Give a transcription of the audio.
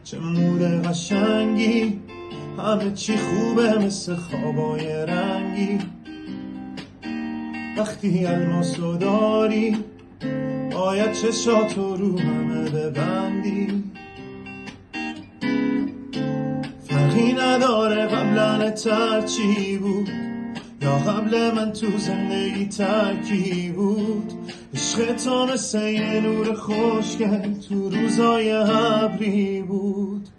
چه مود قشنگی، همه چی خوبه مثل خوابای رنگی. وقتی الماسو داری باید چشاتو رو همه ببندی. فرقی نداره قبلن ترچی بود یا قبل من تو زندگی ترکی بود. عشق تو مثل یه نور خوشگل تو روزای ابری بود.